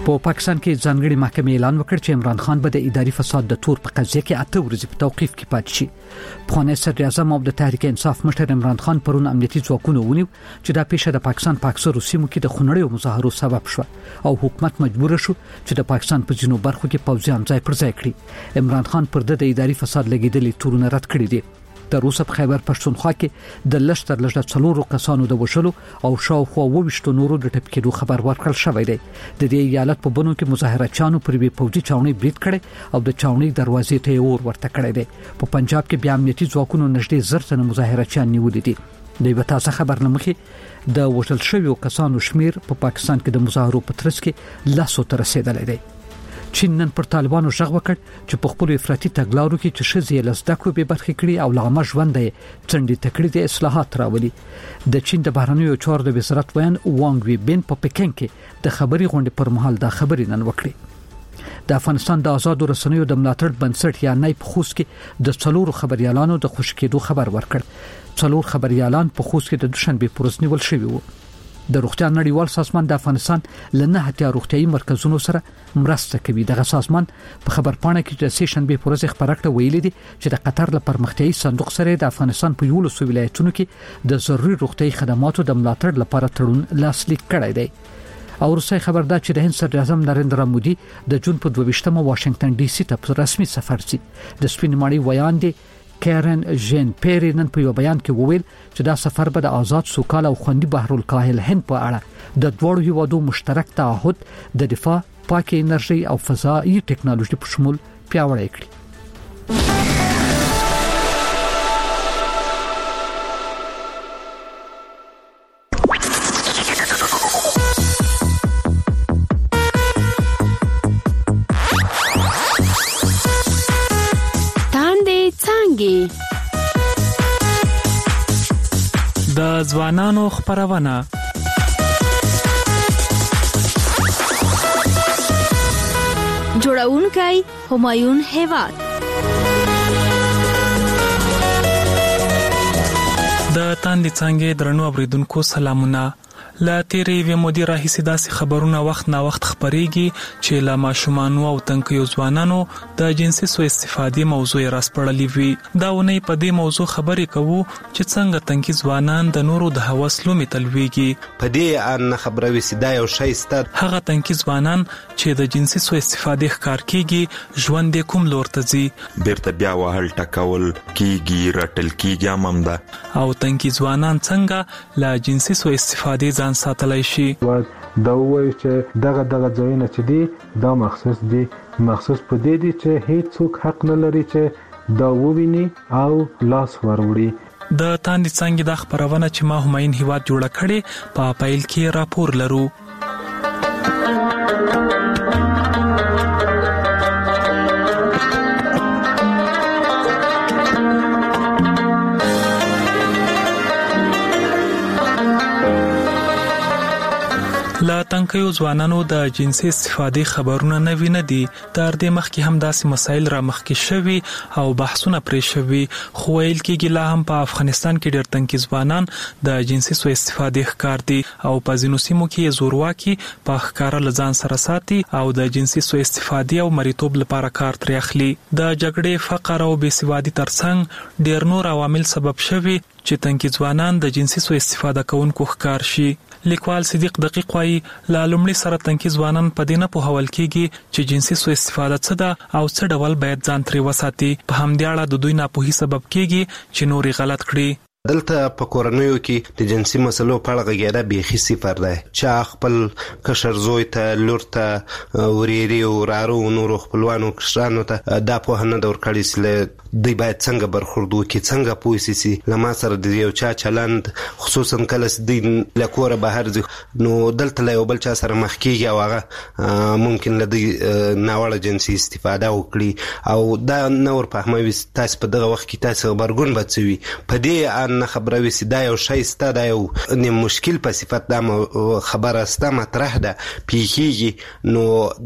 په پاکستان کې ځانګړي محکمې اعلان وکړ چې عمران خان به د اداري فساد د تور په قضیه کې 8 ورځې په توقيف کې پاتې شي. پخوانی صدر اعظم او د تحریک انصاف مشر عمران خان پرون امنیتي ځواکونه ونیو چې دا پیښه د پاکستان په اکثرو سیمو کې د خونړیو مظاهرو سبب شو او حکومت مجبور شو چې د پاکستان په ځینو برخو کې پوځیان ځای پر ځای کړي. عمران خان پر د اداري فساد لګیدلې تورونه رد کړي دي. د روسپ خیبر پښتونخوا کې د لشتر لږه 4 کسانو د وشلو او شاوخوا 22 نورو د ټپکېدو خبر ورکړل شوی دی. د دې ایالت په بنو کې مظاهراتچانو پر وی پوځي چاوني برید کړي او د چاوني دروازې ته اور ورته کړی دی. په پنجاب کې بیا امنیتي ځواکونو نږدې 1000 تنه مظاهراتچان نیولې دي. د یو تازه خبر لمخې د وژل شویو کسانو شمیر په پاکستان کې د مظاهرو په ترڅ کې 100 ته رسیدلی دی. چین نن پر طالبانو ژغ وکړ چې په خپل افراطي تګلارو کې چې شزې لزدکو به برخه کړي او لغمه ژوند یې څنډي تکړه د اصلاحات راولي. د چین د بهرنیو چارو د وزارت ویان وانګ وی بین په پکن کې د خبري غونډې پر مهال دا خبري نن وکړي. د افغانستان د آزاد رسنیو د ملاتړ بنسټ یا نایب خوست کې د 4 خبريالانو د خوشکېدو خبر ورکړ. 4 خبريالان په خوست کې د دوشنبه پورز نیول شوی وو. د روغتیا نړیوال سازمان د افغانستان لنه هټیا روغتيایي مرکزونو سره مرسته کوي. دغه سازمان په خبر پاڼه کې د سیشنبه پورز خبره کړې ویلي دي چې د قطر له پرمختیايي صندوق سره د افغانستان په یولو سو ولایتونو کې د ضروري روغتيایي خدماتو د ملاتړ لپاره تړون لاسلیک کړی دی. او روسي خبردار چې د هند صدر اعظم نریندرا مودي د جون په 22مه واشنگټن ډي سي ته رسمي سفر سي. د سپینماړي ویان دي کارن جین پیری نن په یو بیان کې وویل چې دا سفر به د آزاد سوکاله او خوندي بحر الکاهل هند په اړه د دوړو هیوادو مشترک تعهد د دفاع، پاک انرژي او فضائي ټکنالوژي په شمول پیاوړی کړي. د ځوانانو خبرونه جوړونکي همایون هیواد د تاندې څنګه درنو اوریدونکو سلامونه. لا تیرې وی مودي راهیسې داسې خبرونه وخت نا وخت خبريږي چې لا ماشومان او تنکیو ځوانانو د جنسي سوء استفادې موضوع راسپړلې وي. دا ونی په دې موضوع خبرې کوو چې څنګه تنکی ځوانان د نورو د هوس لومې تلويږي. په دې ان خبره وسیدا یو شی ست هغه تنکی ځوانان چې د جنسي سوء استفادې ښکار کیږي ژوند کوم لور ته ځي بیرته بیا وهل ټکول کیږي رټل کیږي امامدا او تنکی ځوانان څنګه لا جنسي سوء استفادې ساتلای شي. دا وایي چې دغه ځایونه چې دي دا مخصوص په دې دي چې هیڅ څوک حق نه لري چې دا وویني او لاس وروړي. د تاندې څنګه د خبرونه چې ما همایون هیواد جوړه کړي په پایل کې راپور لرو. لا تنکیو ځوانانو د جنسي استفادې خبرونه نه ویني دي. تر دې مخکې هم داسې مسایل را مخکې شوي او بحثونه پرې شوي، خو ویل کېږي لا هم په افغانستان کې ډېر تنکي ځوانان د جنسي سوء استفادې ښکار دي او په ځینو سیمو کې زورواکي په ښکار له ځان سره ساتي او د جنسي سوء استفادې او مریتوب لپاره کار ترې اخلي. د جګړې، فقر او بېسوادي ترڅنګ ډېر نور عوامل سبب شوي چې تنکي ځوانان د جنسي سوء استفاده کوونکو ښکار شي. لیکوال صدیق دقیق وايي لا لومړی سره تنکي ځوانان په دې نه پوهول کېږي چې جنسي سوء استفاده څه ده او څه ډول باید ځان ترې وساتي. په همدې اړه د دوی ناپوهي سبب کېږي چې نوري غلط کړي. دلته په کورنیو کې د جنسي مسلو په اړه غږیدا بیخي صفر ده. چا خپل کشر زوی ته، لور ته، وريري او رارو نورو خپلوانو کشرانو ته دا په نه دور کړی چې دوی باید څنګه برخورد وکړي، څنګه پوه شي. لما سره د یو چا چلند خصوصا کله چې دوی له کوره بهر ځي نو دلته له یو بل چا سره مخ کېږي او هغه ممکن له دوی ناوړه جنسي استفاده وکړي او دا نور په هموي تاسو په دغه وخت کې تاسو خبرګون بچوي. په دې نه خبره وي دا یو شی سته دا یو مشکل په صفت دا خبره سته مطرح ده پیښیږي نو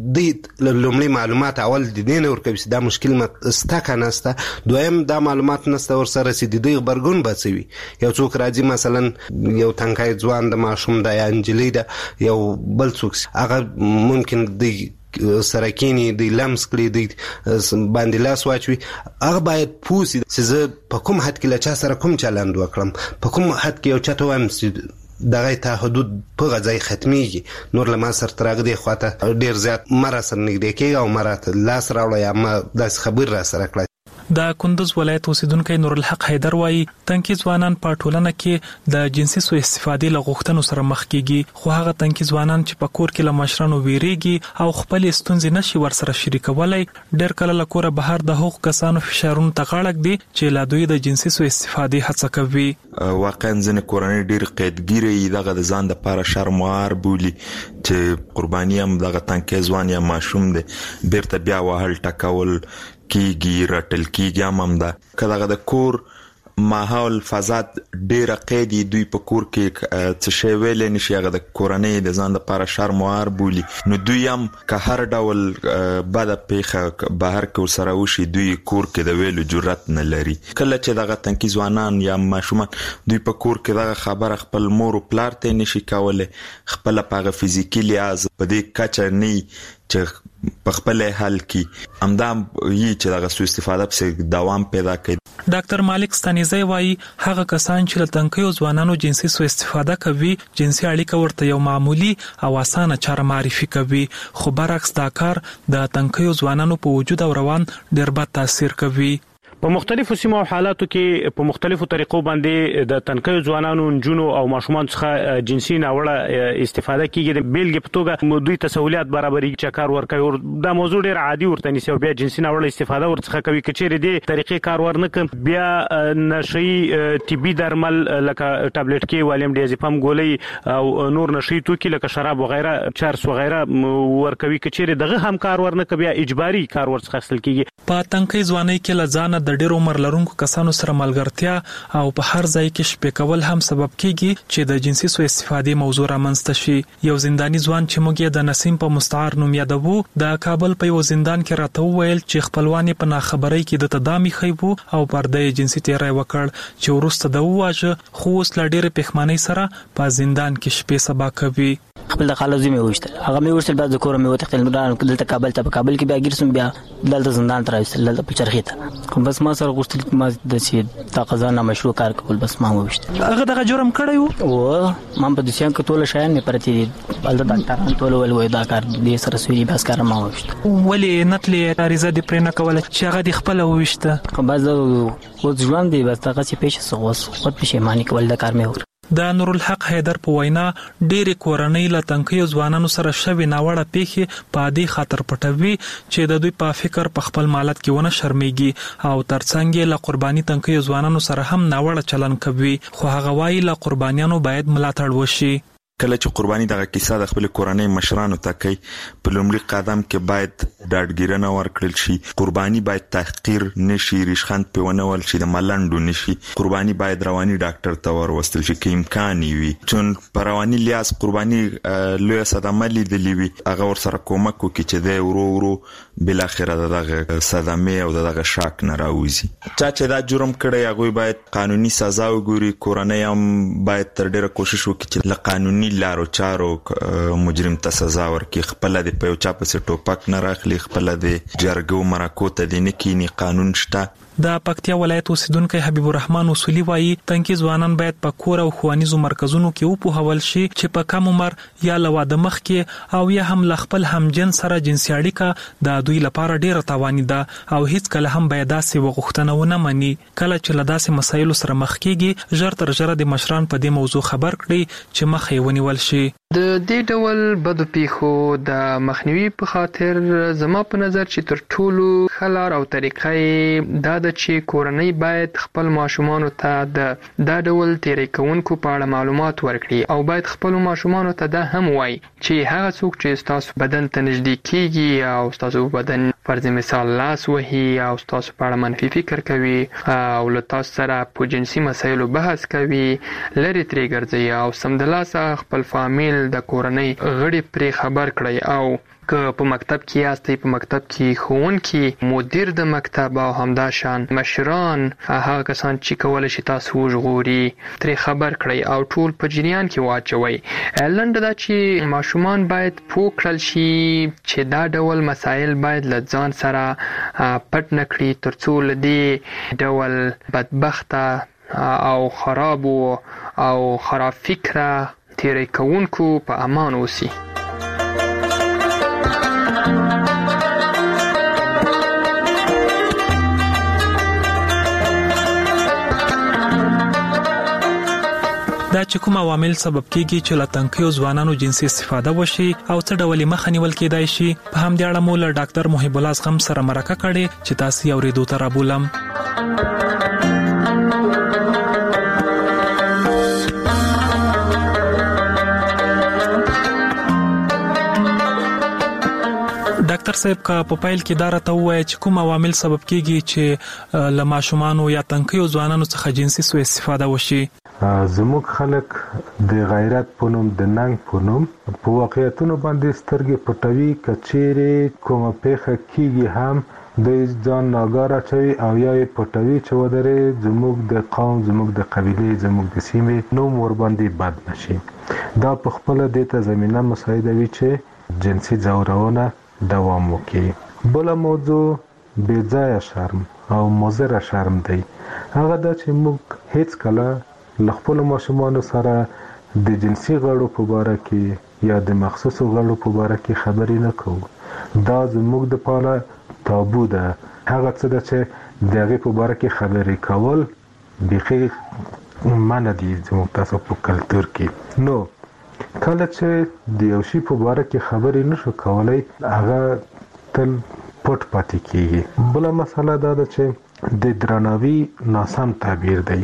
د لومړي معلومات اول د دې نه ورکوي چې دا مشکل سته که نه سته دویم دا معلومات نسته ورسره چې د دوی غبرګون به څه وي یو څوک راځي مثلا یو تنکی ځوان د ماشوم ده یا نجلۍ ده یو بل څوک هغه ممکن د سره کینی د لمس کړي د باندې لاس واچوي هغه باید پوه سي چې زه په کوم حد کې له چا سره کوم چلند وکړم په کوم حد کې یو چا ته وایم چې دغه ته حدود په غځای ختمیږي نور له ما سره تر هغه دې خواته ډېر زیات ما را سره نږدې کېږي او ما راته لاس راوړه یا ما داسې خبر را سره کړه. د کندوز ولایت اوسیدونکو نورالحق حیدر وایي تنکي ځوانان په ټولنه کې د جنسي سوء استفادې له غوښتنو سره مخ کیږي خو هغه تنکي ځوانان چې په کور کې له مشرانو ویریږي او خپل ستونزې نشي ورسره شریکولای ډېر کله له کوره بهر د حقوق کسانو فشارونو ته غاړه ږدي چې لا دوی د جنسي سوء استفادې هڅه کوي. واقعا ځینې کورنۍ ډېر قیدګیري دغه د ځان لپاره شرموار بولي چې قرباني هم دغه تنکي ځوان یا ماشوم دی بیرته بیا وهل ټکول کیږي رټل کیږي هم ده که دغه د کور ماحول فضا ډیره قیدي دوی په کور کې څه شی ویلی نشي هغه د کورنۍ د ځان لپاره شرموار بولي نو دوی هم که هر ډول بده پیښه بهر کې ورسره وشي دوی کور کې د ویلو جرأت نه لري کله چې دغه تنکي ځوانان یا ماشومان دوی په کور کې دغه خبره خپل مور او پلار ته نشي کولی خپله په هغه فزیکي لحاظ په دې کچه نه چې په خپل حل کې همدا یي چې دغه سوء استفاده په دوام پیدا کوي. ډاکټر مالک ستانیزی وایي هغه کسان چې له تنکیو ځوانانو جنسي سوء استفاده کوي جنسي اړیکه ورته یو معمولی او اسانه چاره معرفي کوي خو برعکس دا کار د تنکیو ځوانانو په وجود او روان ډېر بد تاثیر کوي. په مختلفو سیمو او حالاتو کې په مختلفو طریقو باندې د تنکیو ځوانانو نجونو او ماشومان څخه جنسي ناوړه استفاده کیږي د بیلګې په توګه دوی ته سہولیت برابري چې کار ورکوي دا موضوع ډېر عادي ورته نیسي او بیا جنسي ناوړه استفاده ورڅخه کوي کچېرې دې طریقې کار ورنکړي بیا نشي طبي درمل لکه ټابلیټ کې والیم ډیازپام ګولۍ او نور نشي توکي لکه شراب وغیرہ چرس وغیرہ ورکوي کچېرې دغه هم کار ورنکړي بیا اجباري کار ورڅخه اخیستل کیږي. په تنکي ځواني کې لزانه د ډېر عمر لرونکو کسانو سره ملګرتیا او په هر ځای کې شپې کول هم سبب کیږي چې د جنسي سوء استفادې موضوع رامنځته شي. یو زنداني ځوان چې موږ یې د نسیم په مستعار نوم یادوو د کابل په یو زندان کې راته وویل چې خپلوان په ناخبرۍ کې د تدامي خیبو او پرده جنسي تیری وکړ چې وروسته د واجه خو اوس لا ډېر پښمنۍ سره په زندان کې شپې سبا کوي. خپل د خالو زمي وشتل هغه مې ورسل بعد کور مې وتختل دلته کابل ته په کابل کې بیا ګرسم بیا دلته زندان تر راځل دلته په چرخې ته بس ما سره غوښتل ما د سي تقاضا نه مشروع کار کول بس ما وشتل هغه دغه جرم کړی وو ما په دسیان کې ټول شایان مې پرتی بل د ډاکټرانو ټول ول دا کار دې سره سوي بس کار ما وشتل ولی نتلې اړیزه دې پرې نه کوله چې هغه دې خپل وشته خو بس او ځوان دی بس هغه چې پېښه سغوس خو پېښماني کول د کار مې وکړ. د نورالحق حیدر په وینا ډېرې کورنۍ له تنکیو ځوانانو سره شوې ناوړه پیښې په دې خاطر پټوي چې د دوی په فکر په خپل مالت کې ونه شرمېږي او ترڅنګ یې له قرباني تنکیو ځوانانو سره هم ناوړه چلن کوي خو هغه وایي له قربانیانو باید ملاتړ وشي. کله چې قرباني دغه کیسه د خپل کورنۍ مشرانو ته کوي په لومړي قدم کې باید ډاډګیرنه ورکړل شي قرباني باید تحقیر نشي ریشخند په ونول شي د ملنډو نشي قرباني باید رواني ډاکټر ته وروستل شي کې امکان وي چون په رواني لیاس قرباني لوی صدمه لیدلې وي هغه ورسره کومک وکړي چې د ورو بل اخره دغه صدمه او دغه شاک نه راوځي چې دا جرم کړی هغه باید قانوني سزا وګوري کورنۍ هم باید تر ډیره کوشش وکړي چې له قانوني لارو چارو مجرم ته سزا ورکړي خپل د په چا په ټوپک نه راخلي خپل د جرګو مرکو ته د نکینی قانون شته. د پکتیا ولایت اوسیدونکو حبیب الرحمن اصولي وایي تنکي ځوانان باید په کور او ښوونیزو مرکزونو کې وپوهول شي چې په کم عمر یا له واده مخکې او یا هم له خپل همجنس سره جنسي اړیکه د دوی لپاره ډېره تاواني ده او هیڅ کله هم باید داسې وغوښتنه ونه مني. کله چې له داسې مسایلو سره مخ کیږي ژر تر ژره د مشران په دې موضوع خبر کړي چې مخ یې ونیول شي. د دې ډول بدو پیښو د مخنیوي په خاطر زما په نظر چې تر ټولو ښه لار او طریقه دا ده چې کورنۍ باید خپل ماشومانو ته دا ډول تیری کوونکو په اړه معلومات ورکړي او باید خپل ماشومانو ته دا هم وایي چې هغه څوک چې ستاسو بدن ته نږدې کیږي او ستاسو بدن فرض مثال لاس وهي او تاسو په اړه منفي فکر کوي او له تاسو سره په جنسي مسایلو بحث کوي لری ترې ګرځي او سمدلاسه خپل فامیل د کورنۍ غړي پرې خبر کړي او که په مکتب کې یاستئ په مکتب کې ښوونکي مدیر د مکتب او همدا شان مشران هغه کسان چې کولای شي تاسو وژغوري ترې خبر کړئ او ټول په جریان کې واچوي. لنډه دا چې ماشومان باید پوه کړل شي چې دا ډول مسایل باید له ځان سره پټ نه کړي ترڅو له دې ډول بدبخته او خرابو او خراب فکره تیری کوونکو په امان اوسي. دا چې کوم عوامل سبب کیږي چې له تنکیو ځوانانو جنسي استفاده وشي او څه ډول مخه نیول کېدای شي په همدې اړه مو له ډاکټر محب الله غم سره مرکه کړې چې تاسو یې اورېدو ته رابولم. ډاکټر صاحب کا په پایل کې دا راته وایي چې کوم عوامل سبب کیږي چې له ماشومانو یا تنکیو ځوانانو څخه جنسي سوء استفاده وشي. زموږ خلک د غیرت په نوم د ننګ په نوم په واقعیتونو باندې سترګې پټوي کچېرې کومه پیښه کیږي هم د ځان ناګاره چوي او یا پټوي چې ودرې زموږ د قوم زموږ د قبيله زموږ د سیمې نوم ور باندې بد نشي. دا په خپل د ته زمينه مساعده وي چې جنسي ځورونه دوام وکړي. بل موضوع بې ځای شرم او مضر شرم دی. هغه دا چې موږ هیڅ کله خپل ماشومان سره د جنسي غړو په اړه کې یا د مخصوصو غړو په اړه کې خبرې نه کوو. دا زموږ د پاله تابو ده. هغه څه ده چې دغه په اړه کې خبرې کول بيخي منع دي زموږ تاسو په کلچر کې. نو کله چې د یو شی په اړه کې خبرې نشو کولای هغه تل پټ پاتې کیږي. بل مسله دا ده چې د درناوي ناسم تعبیر دی.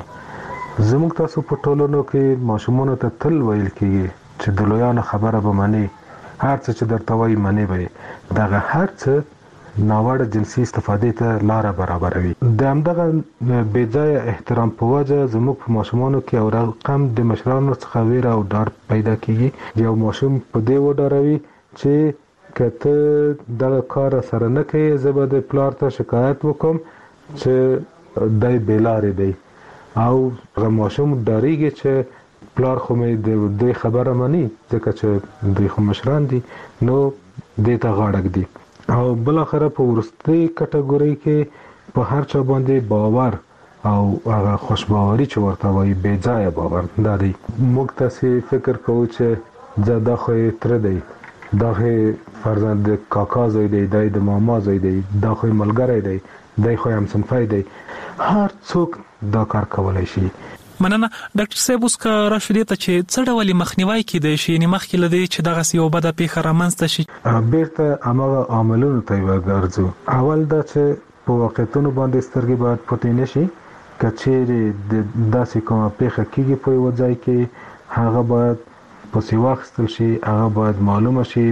زموږ تاسو په ټولنو کې ماشومان ته تل ویل کیږي چې د لویانو خبره به مانی، هر څه چې درته وایي مانی به. دغه هر څه ناوړه جنسي استفادې ته لار برابروي. د همدغه بې ځای احترام په وجه زموږ په ماشومانو کې او رقم د مشرانو څخه ویره او ډار پیدا کیږي. یو ماشوم په دې وډاروي چې کته دغه کار سره نه کوي زه به د پلار ته شکایت وکم چې دای بلاره دی او ماشوم ډاریږي چې پلار خو مې د دې خبره مانی ځکه چې دوی خو مشران دي نو دې ته غاړه دي. او بل اخر په ورستي کټګوري کې په هر چا باندې باور او هغه خوشباوري چې ورته وایي بې ځای باور دا دی. موږ تاسو فکر کوو چې زدا خو تر دی دا فرزند کاکا زوی دی د ماما زوی دی دا خو ملګری دی دای خو هم صنفای دی. هر څوک دا کار کولای شي. مننه ډاکټر صاحب. اوس کا را شو دي ته چې څه ډول مخنیوي کېدای شي نه مخکې لدی چې دغه یو بده پیښه رامنځته شي. بیرته هغه عاملونو ته ورګرځو. اول دا چې په واقعیتونو باندې سترګې باید پټې نشي. کچېرې د داسې کومه پیښه کېږي په یو ځای کې هغه باید پسې واخیستل شي، هغه باید معلومه شي،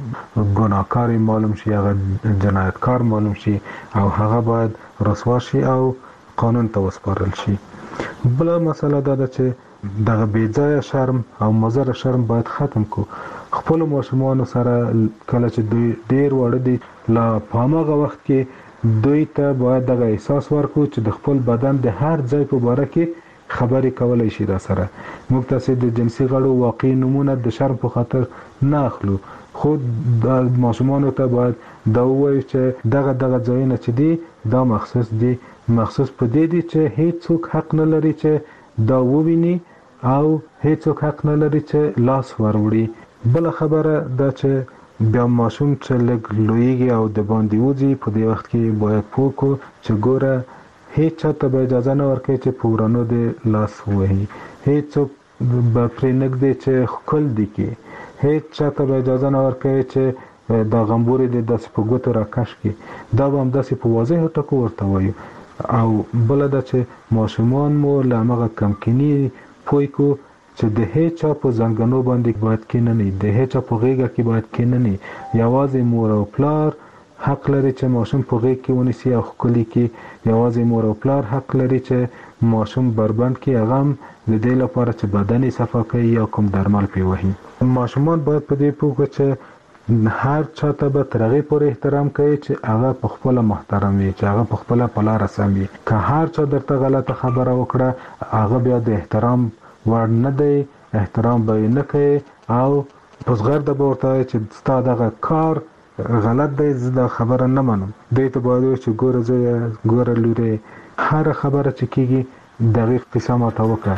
ګناهکار معلوم شي، هغه جنایتکار معلوم شي او هغه باید رسوا شي او قانون ته وسپارل شي. بل مسله دا ده چې دغه بې ځای شرم او مضر شرم باید ختم کو. خپل ماشومان سره کله چې دوی ډیر وړ دي لا پامغه وخت کې دوی ته باید دغه احساس ورکو چې د خپل بدن د هر ځای په اړه کې خبرې کولای شي. را سره موږ تاسو د جنسي غړو واقعي نمونه د شرم په خاطر نه اخلو. خود د ماشومان ته باید دا وایي چې دغه ځایونه چې دي دا مخصوص دي، مخصوص په دې دي چې هیڅوک حق نه لري چې دا وویني او هیڅوک حق نه لري چې لاس وروړي. بل خبره دا چې بیا ماشوم چې لګ لویږي او د باندې وځي په دې وخت کې باید پوکو چې ګوره هیڅ چاته به اجازه نه ورکړي چې پورانو د لاس وهي، هیڅوک به پرې نږدې چې خپل دي کې، هیڅ چاته به اجازه نه ورکړي چې دا غمبوري د داسې په ګوتو راکش کې. دا به هم داسې په واضح ټکو ورته وایو. او بل دا چې ماشومان مو لامغه کمکینی پوي کو چې د هیڅ په زنګنو باندې باید کېننی، د هیڅ په غیږه کې باید کېننی. یوازې مور او پلار حق لري چې ماشوم په غېږ کې ونیسي او ښکلي کې. یوازې مور او پلار حق لري چې ماشوم بربند کې هغه د دې لپاره چې بدن یې صفا کوي یا کوم درمل پرې وهي. ماشومان باید په دې پوه کړي چې هر چا ته به تر هغې پورې احترام کوي چې هغه په خپله محترم وي، چې هغه په خپله په لاره سم وي. که هر چا درته غلطه خبره وکړه هغه بیا د احترام وړ نه دی، احترام به یې نه کوي او په زغرده به ورته وایي چې ستا دغه کار غلط دی، زه دا خبره نه منم. دوی ته باید وایي چې ګوره زویه، ګوره لورې، هره خبره چې کېږي دقیق قصه ماته وکړه.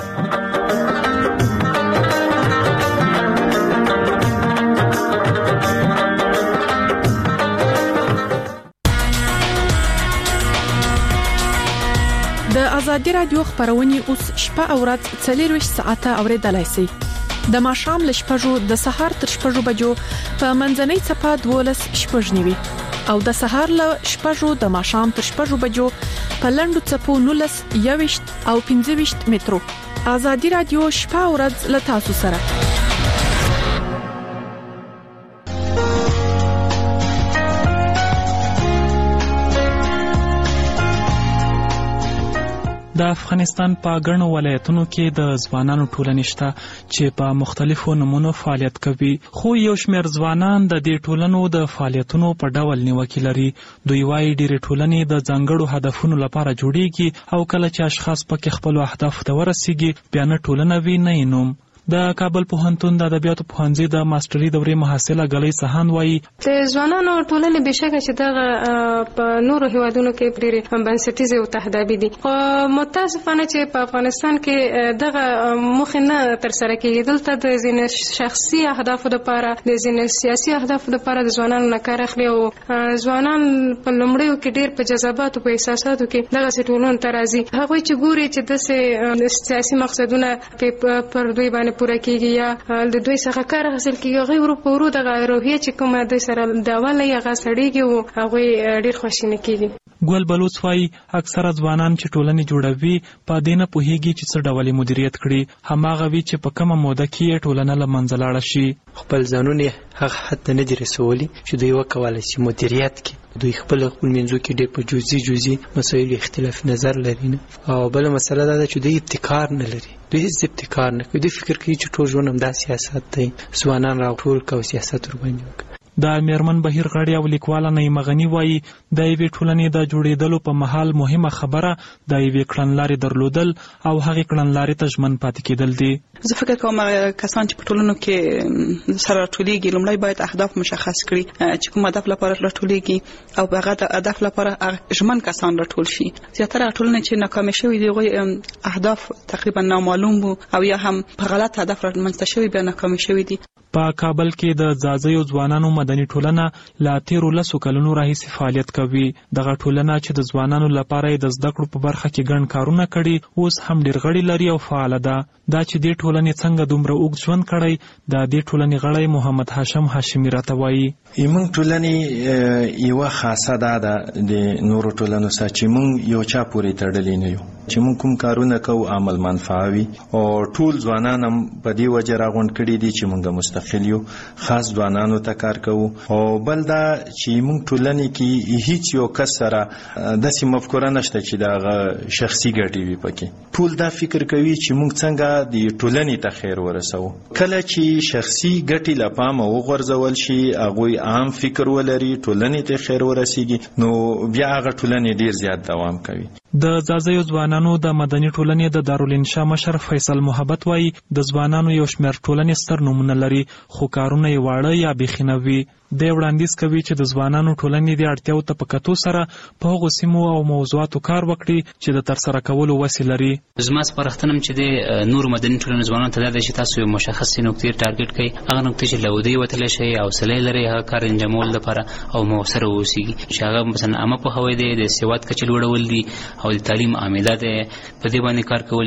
د ازادي رادیو خبرونه اوس شپه او ورځ 24 ساعته اوریدلای شئ. د ماښام ل شپږو د سهار تر شپږو بجو په منځنۍ صفه 12 شپږنیوي او د سهار ل شپږو د ماښام تر شپږو بجو په لندو صفو 19 21 او 15 مترو. ازادي رادیو شپه او ورځ ل تاسو سره. د افغانستان په ګڼو ولایتونو کې د ځوانانو ټولنې شته چې په مختلفو نمونو فعالیت کوي، خو یو شمېر ځوانان د دې ټولنو د فعالیتونو په ډول نیوکې لري. دوی وايي ډېرې ټولنې د ځانګړو هدفونو لپاره جوړیږي او کله چې اشخاص پکې خپل اهدافو ته ورسیږي بیا نه ټولنه وي نه یې نوم. د کابل پوهنتون د ادبیاتو پوهنځي د ماستري دورې محصله ګلۍ سهان وايي د ځوانانو ټولنې بشکه چې دغه په نورو هیوادونو کې ډېرې بنسټیزې او تهدابي دي، خو متاسفانه چې په افغانستان کې دغه موخې نه ترسره کېږي. دلته د ځینې شخصي اهدافو لپاره، د ځینې سیاسي اهدافو لپاره د ځوانانو نه کار اخلي او ځوانان په لومړیو کې ډېر په جذباتو په احساساتو کې دغسې ټولنو ته راځي. هغوی چې ګوري چې داسې سیاسي مقصدونه پر دوی باندې پوره کیږي یا د دوی څخه کار حاصل کیږي، هغوی ورو په ورو دغه روحیه چې کومه دوی سره د اوله یې هغه سړېږي او هغوی ډېر خواشینه کیږي. ګل بلوڅ وايي اکثره ځوانان چې ټولنې جوړوي په دې نه پوهیږي چې څه ډول مدیریت کړي، هماغه وي چې په کومه موده کې ټولنه له منځه لاړه شي. خپل ځانونه هغه حد نه دي رسولي چې دوی وکولای شي مدیریت کړي. دوی خپل منځو کې ډېر په جزئي مسایلو اختلاف نظر لري نه، او بل مسله دا ده چې دوی ابتکار نه لري. دوی هیڅ ابتکار نه کوي. دوی فکر کوي چې ټول ژوند همدا سیاست دی، ځوانان راټول کوي سیاست ورباندې وکړي. د میرمن بهیر غړی او لیکواله نعیمه غنی وايي د یوې ټولنې د جوړېدلو په مهال مهمه خبره د یوې کړنلارې درلودل او هغې کړنلارې ته ژمن پاتې کېدل دي. زه فکر کوم کسان چې په ټولنو کې سره راټولېږي لومړی باید اهداف مشخص کړي چې کوم هدف لپاره راټولېږي او هغه د هدف لپاره ژمن کسان راټول شي. زیاتره ټولنې چې ناکامې شوي دي هغوی اهداف تقریبا نامعلوم وو او یا هم په غلط هدف رامنځته شوي بیا ناکامې شوي دي. په کابل کې د ځاځیو ځوانانو مدني ټولنه لا 13 کلونو راهیسې فعالیت کوي. دغه ټولنه چې د ځوانانو لپاره د زده کړو په برخه کې ګڼ کارونه کړي اوس هم ډېر غړي لري او فعاله ده. دا چې دې ټولنې څنګه دومره اوږد ژوند کړی د دې ټولنې غړی محمد هاشم هاشمي راته وایي موږ ټولنې یوه خاصه ده د نورو ټولنو سره چې موږ یو چا پورې تړلي نه یو، چې موږ کوم کارونه کوو عمل منفعه وي او ټول ځوانان هم په دې وجه راغونډ کړي دي چې موږ مستقل یو، خاص ځوانانو ته کار کوو. او بل دا چې موږ ټولنې کې هیڅ یو کس سره داسې مفکوره نشته چې دغه شخصي ګټې وي پکې. ټول دا فکر کوي چې موږ څنګه د ټولنې ته خیر ورسوو. کله چې شخصي ګټې له پامه وغورځول شي، هغوی عام فکر ولري، ټولنې ته خیر ورسیږي، نو بیا هغه ټولنې ډیر زیات دوام کوي. د ځاځیو ځوانانو د مدني ټولنې د دارالانشا مشر فیصل محبت وايي د ځوانانو یو شمېر ټولنې ستر نومونه لري خو کارونه یې واړه یا بیخي نه وي. دی وړاندیز کوي چې د ځوانانو ټولنې د اړتیاو ته په کتو سره په هغو سیمو او موضوعاتو کار وکړي چې د ترسره کولو وسې لري. زما سپارښتنه چې د نورو مدني ټولنو ځوانانو ته دا ده چې تاسو یو مشخصې نقطې ټارګټ کړئ، هغه نقطې چې له ودې وتلی شئ، حوصله لرئ هغه کار انجامولو لپاره او مؤثره واوسیږي، چې هغه مثلا عامه پوهاوی دی، د سواد کچه لوړول دي او د تعلیم عامله دی، په دې باندې کار کول دي.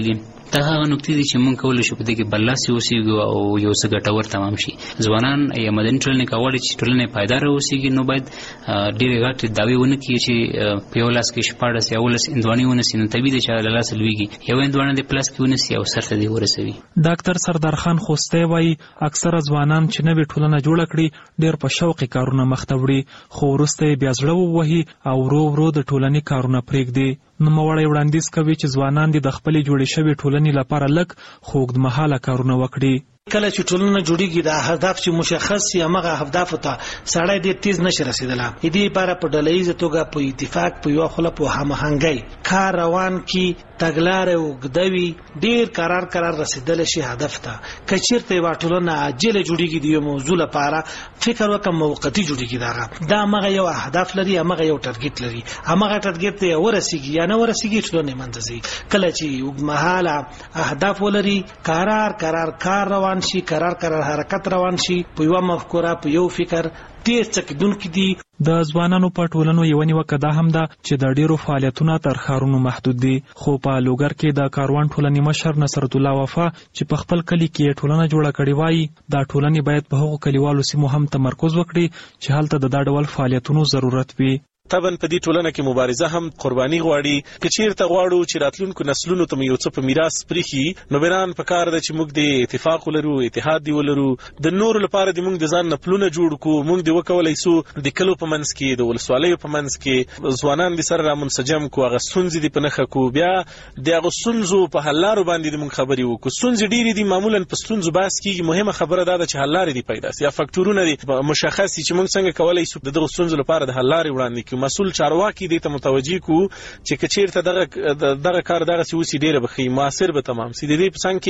دا هغه نقطې دي چې موږ کولای شو په دې کې برلاسي اوسېږو او یو څه ګټور تمام شي. ځوانان یا مدني ټولنې کولای چې ټولنه پایدار اوسېږي نو باید ډېرې غټې دعوې ونه کړي چې په یو لاس کې 14 یا 19 هندوانې ونیسي. نو طبیعي دی چې له لاسه لویږي یو هندوانه د پلاس کې ونیسي او سر ته دې ورسوي. ډاکټر سردار خان خوستی وایي اکثره ځوانان چې نوې ټولنه جوړه کړي ډېر په شوق کارونه مخ ته وړي، خو وروسته یې بیا زړه ووهي او ورو ورو د ټولنې کارونه پرېږدي. نوموړی وړاندیز کوي چې ځوانان د خپلې جوړې شوې ټولنې لپاره لږ خو اوږدمهاله کارونه وکړي. کله چې ټولنه جوړیږي د هدف چې مشخص یا هغه اهداف ته سړی ډېر تیز نشي رسیدلی. دې لپاره په ډلهییزه توګه په اتفاق په یو خله په هماهنګۍ کار روان کی تګلارې وګدوي ډېر قرار رسیدل شي هدف ته. که چیرته یو ټولنه عاجله جوړیږي د یو موضوع لپاره فکر وکړه موقتی جوړیږي دا هغه یو هدف لري، هغه یو ټارګټ لري، هغه ټارګټ ته ورسیږي یا نه ورسیږي ټولنه منځي. کله چې وګمحاله اهداف ولري قرار کار روان شي، قرار حرکت روان شي په یو مفکوره په یو فکر ډېر څه کېدونکي دي. د ځوانانو په ټولنو یو نیوکه دا هم ده چې د ډیرو فعالیتونو تر ښارونو محدود دي. خو په لوګر کې د کاروان ټولنې مشر نصرت الله وفا چې په خپل کلی کې ټولنه جوړه کړې وایي دا ټولنې باید په هغو کلیوالو سیمو هم تمرکز وکړي چې هلته د دا ډول فعالیتونو ضرورت وي. طبعا په دې ټولنه کې مبارزه هم قرباني غواړي. که چیرته غواړو چې راتلونکو نسلونو ته یو څه په میراث پریخي نو بیران په کار ده چې موږ د اتفاق ولرو، اتحاد دی ولرو، د نورو لپاره د موږ د ځان نه پلونه جوړ کړو. موږ د وکولای سو د کلو په منځ کې د ولسوالیو په منځ کې ځوانان د سره را منسجم کو، هغه ستونزې دي په نښه کو، بیا د هغه ستونزو په حل لارو باندې موږ خبرې وکړو. ستونزې ډېرې دي، معمولا په ستونزو بحث کېږي، مهمه خبره دا ده چې حل لارې دي پیدا سي یا فکټورونه دي مشخص چې موږ څنګه کولای سو دغه ستونزو لپاره د حل لارې وړاندې کړو. مسؤل چارواکي دې ته متوجي کو چې کچیرته دغه کار دغه سوسی ډیره بخي موثر به تمام سي. د دې په څنګه کې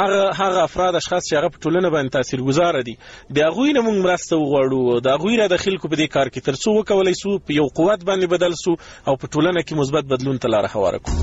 هغه افراد اشخاص چې هغه په ټولنه باندې تاثیرګذار دي د هغه نه موږ مرسته وغواړو، د هغه را داخل کو په دې کار کې ترڅو وکولای سو په یو قوت باندې بدل سو او په ټولنه کې مثبت بدلون ته لار هواره کړو.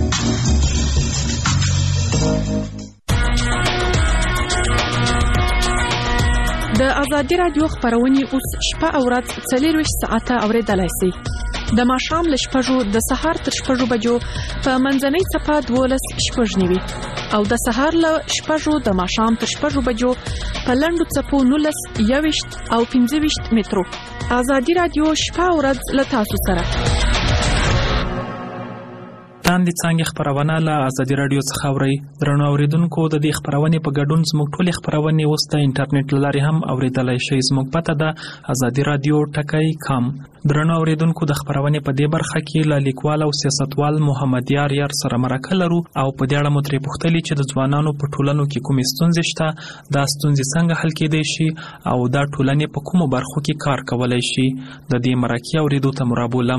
د ازادي رادیو خبرونه اوس شپه او ورځ 24 ساعته اوریدلای شئ. د ماښام له 6 د سهار تر 6 بجو په منځنۍ صفه 12:09 او د سهار له 6 د ماښام تر 6 بجو په لنډو صفو 19:21 او 15 مترو. ازادي رادیو شپه او ورځ له تاسو سره. تاندې څنګه خبرونه له ازادي رادیو څخه اوري. درنو اوریدونکو د دې خبرونه په ګډون زموږ ټولې خبرونه اوس د انټرنیټ لارې هم اوریدلای شئ. زموږ پته ده azadi.radio.com. درنو اوریدونکو د خبرونه په دې برخه کې له لیکوال او سیاستوال محمد یار سره مرکه لرو او په دې اړه مو ترې پوښتلي چې د ځوانانو په ټولنو کې کومې ستونزې شته، دا ستونزې څنګه حل کېدای شي او دا ټولنې په کومو برخو کې کار کولای شي. د دې مرکې اوریدو ته مرابولم.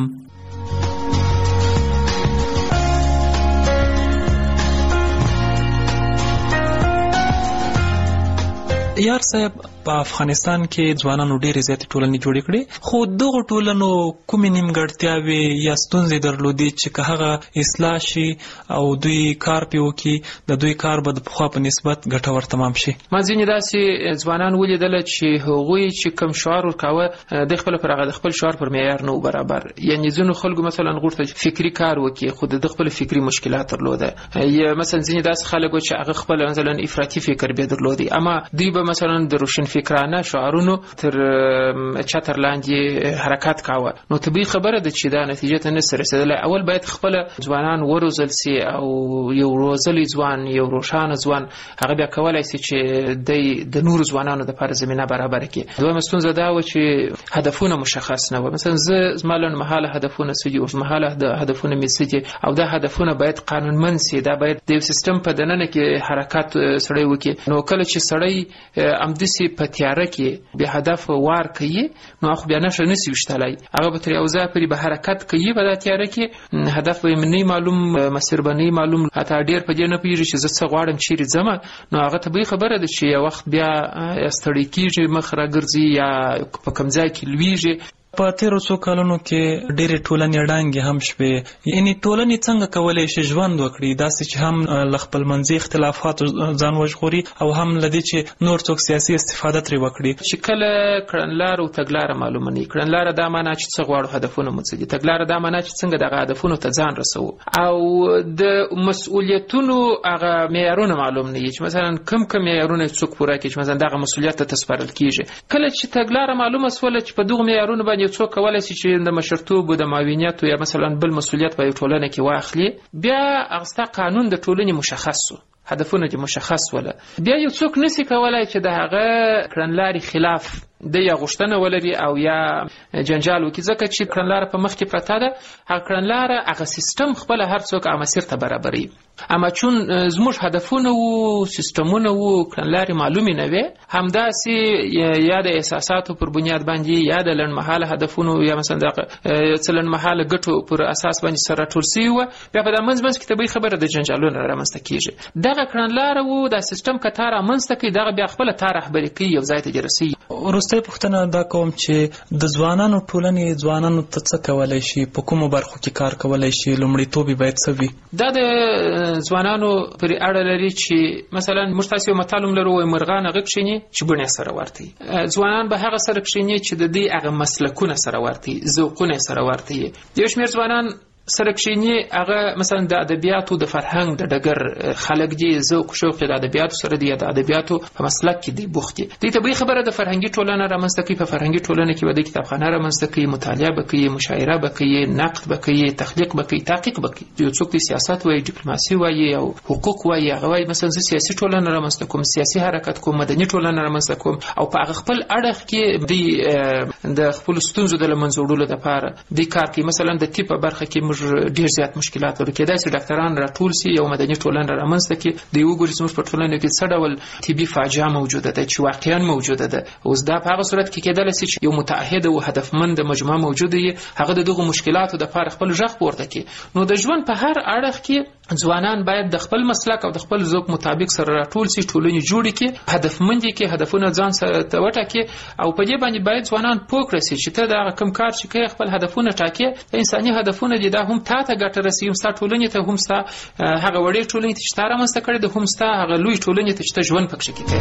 یار صاحب په افغانستان کې ځوانانو ډېرې زیاتې ټولنې جوړې کړې، خو دغه ټولنو کومې نیمګړتیاوې یا ستونزې درلودې چې که هغه اصلاح شي او دوی کار پې وکړي د دوی کار به د پخوا په نسبت ګټور تمام شي. ما ځینې داسې ځوانان ولیدل چې هغوی چې کوم شعار ورکاوه د خپل پر هغه د خپل شعار پر معیار نه برابر، یعنی ځینو خلکو مثلا غوښتل فکری کار وکړي خو د خپل فکری مشکلات درلوده، یا مثلا ځینې داسې خلک چې هغه خپل مثلا افراطي فکر به درلودي، اما دوی به مثلا د روشن فکرانه شعارونو تر چتر لاندې حرکت کاوه. نو طبيعي خبره ده چې دا نتیجه ته نه رسیدله. اول باید خپل ځوانان وروزل سي او یو روزلي ځوان یو روشانه ځوان هغه بیا کولای شي چې د نور ځوانانو د لپاره زمينه برابر کړي. دوه ستونزه دا و چې هدفونه مشخص نه و. مثلا زمالن محاله هدفونه سدي او محاله د هدفونه میسدي او دا هدفونه باید قانونمن سي، دا باید د سیستم په دننه کې حرکت سړی وکړي. نو کله چې سړی امدسي په تیاره کې به هدف وار کوي نو خو بیا نشه نسی وشتلای، هغه به تر یو ځای پرې به حرکت کوي په تیاره کې هدف به نه معلوم، مسیر به نه معلوم، حتی ډیر په دې نه پیږي چې زه څه غواړم چیرې ځم. نو هغه طبيعي خبره ده چې یو وخت بیا ستړی کیږي، مخ را ګرځي یا په کوم ځای کې لویږي. په تیرو څو کلونو کې ډېرې ټولنې ړانګې هم شوې، یعنی ټولنې څنګه کولی شي ژوند وکړي داسې چې هم له خپلمنځي اختلافاتو ځان وژغوري او هم له دې چې نور څوک سیاسي استفاده ترې وکړي. چې کله کړنلاره او تګلاره معلومه نه وي، کړنلاره دا معنا چې څه غواړو، هدفونه مو څه دي، تګلاره دا معنا چې څنګه دغه هدفونو ته ځان رسوو، او د مسؤلیتونو هغه معیارونه معلوم نه وي چې مثلا کم معیارونه څوک پوره کړي، چې مثلا دغه مسؤلیت ته تسپارل کیږي. کله چې تګلاره معلومه سوله چې په دغه معیارونو باندې څوک کولای شي چې د مشرتوب او د معاونیت یا مثلا بل مسؤلیت په ټولنه کې واخلي، بیا هغه قانون د ټولنې مشخص شو، هدفونه دې مشخص وله، بیا یو څوک نسی کولای چې د هغه کړنلارې خلاف د یا غوښتنه ولري او یا جنجال وکړي، ځکه چې کړنلاره په مخ کې پرته ده، هغه کړنلاره هغه سیستم خپل هر څوک هغه مسیر ته برابري. اما چون زموږ هدفونه وو، سیستمونه وو، کړنلارې معلومې نه وي، همداسې یا د احساساتو پر بنیاد باندې یا د لنډمهاله هدفونو یا مثلا د څه لنډمهاله ګټو پر اساس باندې سره راټول سوي وه، بیا په دا منځ کې طبیعي خبره د جنجالونو رامنځته کېږي. دغه کړنلاره وو، دا سیستم که تا رامنځته کوي، دغه بیا خپله تا رهبري کوي، یو ځای ته دې رسوي. وروستۍ پوښتنه دا کوم چې د ځوانانو ټولنې ځوانانو ته څه کولی شي، په کومو برخو کې کار کولی شي، لومړیتوب یې باید څه وي؟ دا د ځوانانو پرې اړه لري چې مثلا موږ تاسې یو متل هم لرو، وایي مرغان هغه کښېني چې بڼې سره ورته وي، ځوانان به هغه سره کښېني چې د دې هغه مسلکونه سره ورته وي، ذوقونه سره ورته وي. یو شمېر ځوانان سره کښېني هغه مثلا د ادبیاتو د فرهنګ د ډګر خلک دي، ذوق شوق د ادبیاتو سره دی، د ادبیاتو په مسلک کې دی بوخت دي. دوی طبیعي خبره د فرهنګي ټولنه رامنځته کوي، په فرهنګي ټولنه کې به د کتابخانه رامنځته کوي، مطالعه به کوي، مشاعره به کوي، نقد به کوي، تخلیق به کوي، تحقیق به کوي. یو څوک سیاست وایي، ډیپلوماسي وایي او حقوق وایي، هغه وایي مثلا زه سیاسي ټولنه رامنځته کوم، سیاسي حرکت کوم، مدني ټولنه رامنځته کوم، او په هغه خپل اړخ کې د خپل ستونزو د له منځه وړلو لپاره دی کار کوي. مثلا د طب په برخه کې موږ ډېر زیات مشکلات لرو، کېدای شي ډاکټران راټول سي، یو مدني ټولنه رامنځته کړي، دوی وګوري چې زموږ په ټولنه کې څه ډول طبي فاجعه موجوده ده چې واقعا موجوده ده. اوس دا په هغه صورت کې کېدلی شي چې یو متعهد او هدفمند مجموعه موجوده وي، هغه د دغو مشکلاتو دپاره خپل غږ پورته کړي. نو د ژوند په هر اړخ کې ځوانان باید د خپل مسلک او د خپل ذوق مطابق سره راټول سي، ټولنې جوړې کړي، هدفمند کړي، هدفونه ځان سره ته وټاکي، او په دې باندې باید ځوانان پوه کړي چې ته دا کوم کار چې کوي خپل هدفونه ټاکي، انساني هدفونه دي، دا هم تا ته ګټه رسوي، هم ستا ټولنې ته، هم ستا هغه وړې ټولنې ته چې تا رامنځته کړې ده، هم ستا هغه لوی ټولنې ته چې ته ژوند پکښې کوې.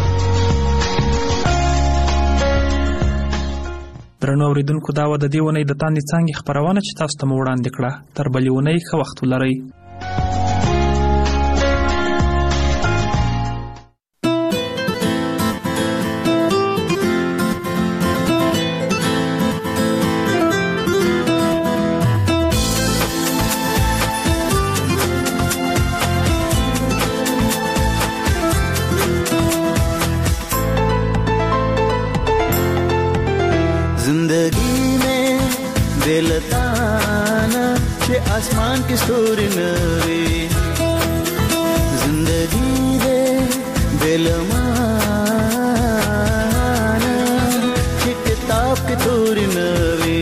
درنو اورېدونکو، دا وه د دې اونۍ د تاندې څانګې خپرونه چې تاسو ته مو وړاندې کړه. تر بلې اونۍ ښه وخت ولرئ. आसमान की स्टोरी नवी जिंदगी दे बेलमाना की किताब की तोरी नवी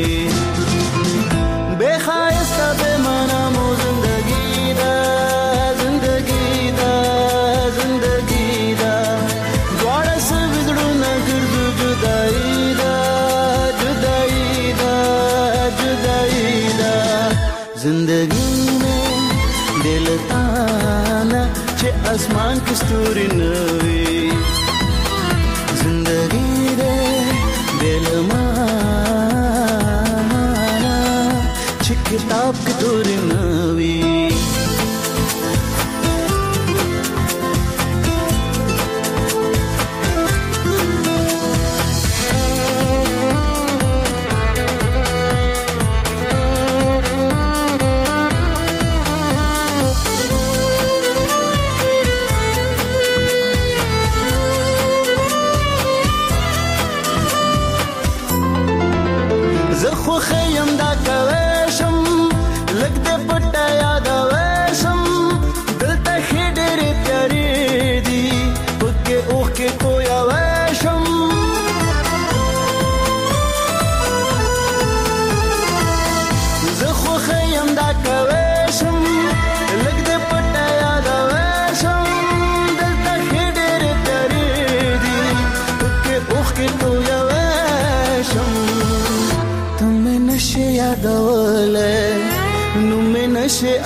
बेखायस्ता बेमाना मो जिंदगी दा द्वारा से बिगड़ू न गिरजू जुदाई दा जिंदगी में दिल ताना चे आसमान की स्टोरी नवी जिंदगी दे दिल माना चे किताब की तोरी नवी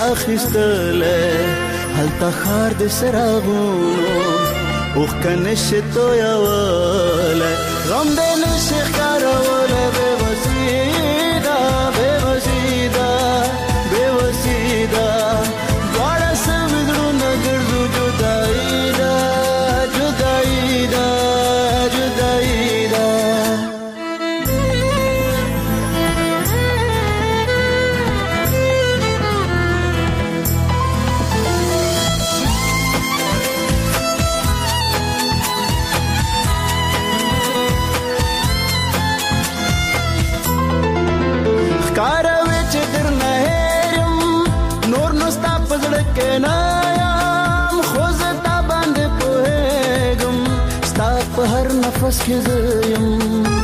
راخستله هلته خار د سراغونو اوخ کنه تو یواله غم دې نشه کاروله به وسیدا دوړه سمدړو نګړو جدائی دا کاروي چې درنه هرم نور نو ستا پزړه کې نایم خو زه تا باندې پوهېږم ستا په هر نفس کې زه یم